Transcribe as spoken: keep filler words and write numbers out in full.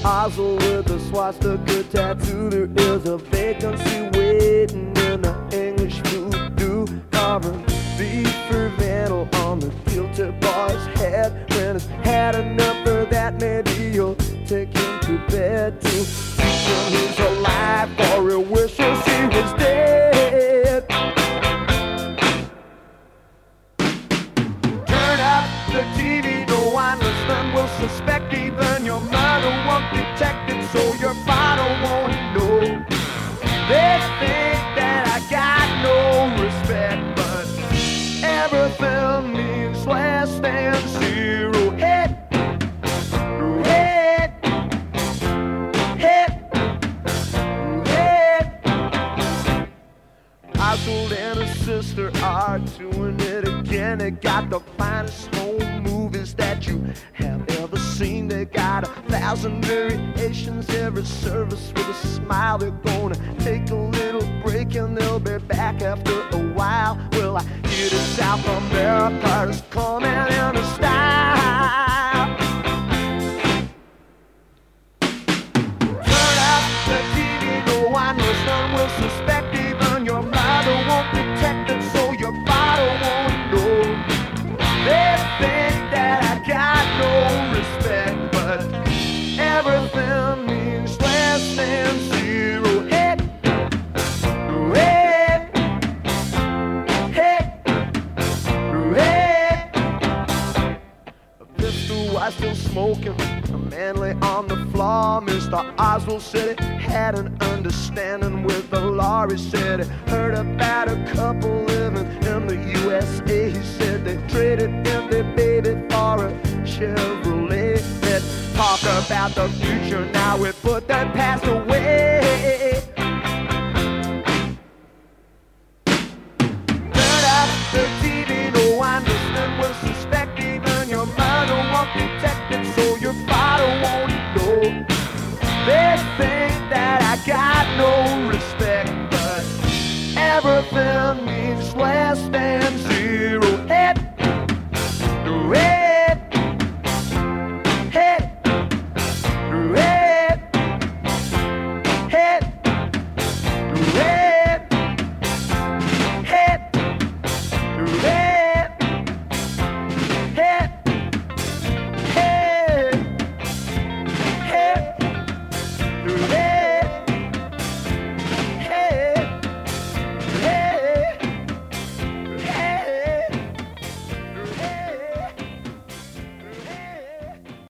Oswald with a swastika tattoo. There is a vacancy waiting in the English voodoo. Carving beef for Vandal on the guilty boy's head. When he's had enough of that, maybe you'll take him to bed too. When he's alive, or he wishes he was dead. Turn up the T V, no one listening will suspect. Even your mother won't detect it, so your father won't know. They think that I got no respect, but everything means less than zero. Hit, hit, hit, hit. Oswald and his sister are doing it again. They got the finest home movies that you have ever seen. They got a thousand variations, every service with a smile. They're gonna take a little break and they'll be back after a while. Well, I hear the South America is coming in a style. Turn up the T V, no one listening will suspect. Even your mother won't detect it, so your father won't know. They think that I got no respect, but everything means less than zero. Hit, hit, hit, hit. The pistol was still smoking, Manley on the floor. Mister Oswald said he had an understanding with the law. He said he heard about a couple living in the U S A. He said they traded in their baby for a Chevrolet. Let's talk about the future now. We put that past away. Turn up the T V, no one listening will suspect. Even your mother won't detect it, so your father won't know. They think that I got no respect, but everything means less than